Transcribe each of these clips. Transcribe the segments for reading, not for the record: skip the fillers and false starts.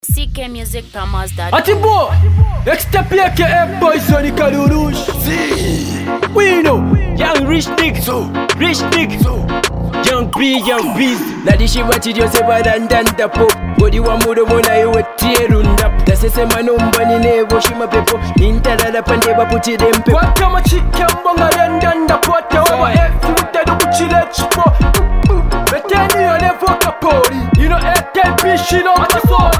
CKmusicPromos.com. Atibo, extra PKM boys on the Kalurush. See, We know, Young rich nigga, so, rich nigga, so, young beast. Na dishi wati jose badandanda po. Body wa mudo mona iwe tierunda. Da sese manumba ni nebo shima pepo. Nintalala pande baputi dempe. Waka machika mbonga rendanda pote. Wawa efi mutadu kuchile chipo. Beteni yone voka pori. You know FTP shino matasori.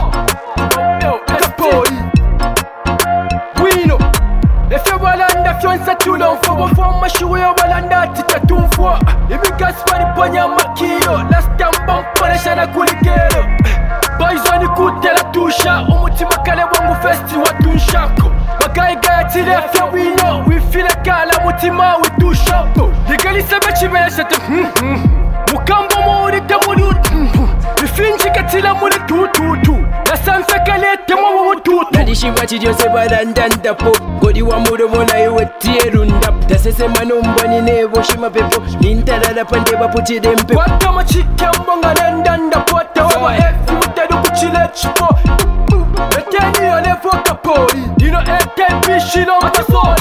Kapori. We know. If you walanda fionsa tulon for forma shuwe walanda titatumfwa. Ibi gaswani ponya makio. Last time bampane shana kulikero. Boys on kutela tusha. Umutima kale wangu festi watunshako. Magai gaya tile afya we know. We feel like kala mutima we do shop. Ligali sebe chibele shete. Mukambo mwuri temuri. Ifinji katila muri tututu. Na sansa kale temo wututu. Na dishi wati jose badandanda po. Body wa mudo mona iwe tierunda. Da sese manumba ni nebo shima pepo. Nintalala pande baputi dempe. Waka machika mbonga rendanda pote. Wawa efi mutadu kuchile chipo. Beteni yone voka pori. You know FTP shino matasori.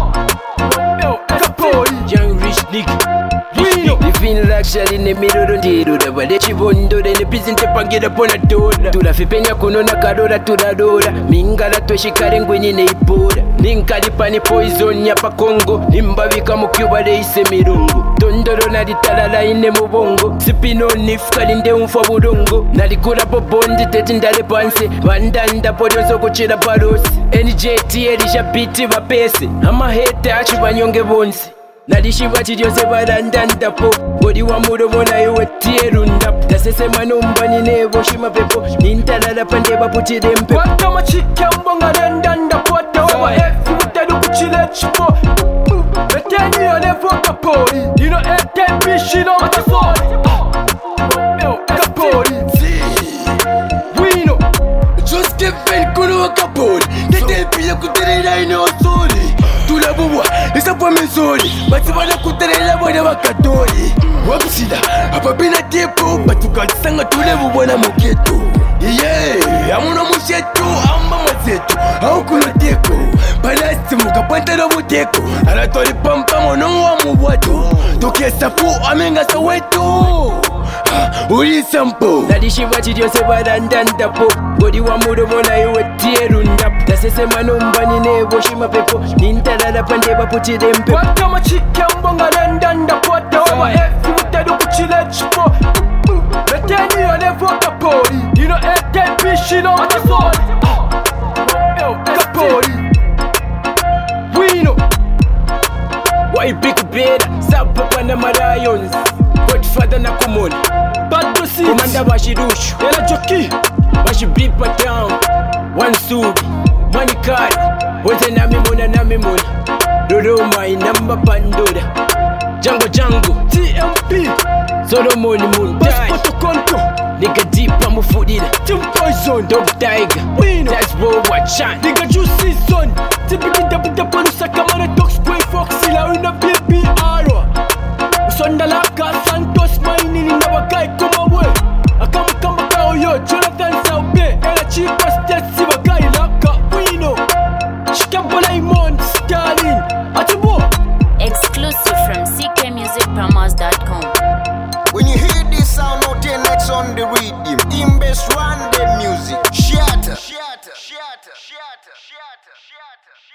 Kapori. Young rich nigga. Living luxury in the middle of the road. But let you wonder then the prison tape and get up on a door. To the fipenya kono na kadora to the door. Mingala to shikare ngwini ne ipora. Ninkali pani poison ya pa Congo. Nimbavika mu Cuba de ise mirungu. Tondoro na ditalala ine mubongo. Sipino nifkali nde unfa budongo. Nalikula po bondi teti ndale panse. Vandanda podionso kuchira parosi. NJT elisha biti vapese. Ama hete achi vanyonge bonsi. Nadishi wati jose badandanda po. Body wa mudo mona iwe tierunda. Da sese manumba ni nebo shima pepo. Nintalala pande baputi dempe. Waka machika mbonga rendanda pote. Wawa efi mutadu kuchile chipo. Beteni yone voka pori. You know FTP shino matasori. Kapori. see, We know. just give in kuno kapoli. Tete pila kuterela ino soli. Tula bubwa, isa kwa menzoli. Bati wana kuterela wana wakatori. Wapsida, hapa bina tepo. Batu kansanga tule bubwa na muketo. Yeah, amuna mushetu, amba mazetu. Au kuno teko. Palasti mukapanta na muteko. Alatori pampa mono wa mubwato. Toke safu amenga saweto. Uli sampo. Nadishi wati jose badandanda po. Body wa mudo mona iwe tierunda. Da sese manumba ni nebo shima pepo. Nintalala pande baputi dempe. Waka machika mbonga rendanda pote. Wawa efi mutadu kuchile chipo. Beteni yone voka pori. You know FTP shino matasori. Kapori. We know. Why big beda? Sapo pana marayons. Godfather na kumoni. Bad to see. Komanda bashirushu. Ela joki. Bashibipa down. One subi. Money card. Wote nami mona. Dodoma inamba Pandora. Jango. TMP. Solomoni moon. Passport konto. Nigga deep I'm a foodida. Team Poison. Dog tiger. We know. That's what watch out. Nigga juicy son. Tipiki dabida panusa kamara dogs boy foxy la una BPR. Usonda laka Santos maini ni nawakai kuma we. Akama kao yo Jonathan Saube. Ela chipa state siwakai laka. We know. Shikabola Imon Stalin. Atibo. Exclusive from CKmusicPromos.com. When you hear this sound out here next on the rhythm, Imbes run the music. Shatter.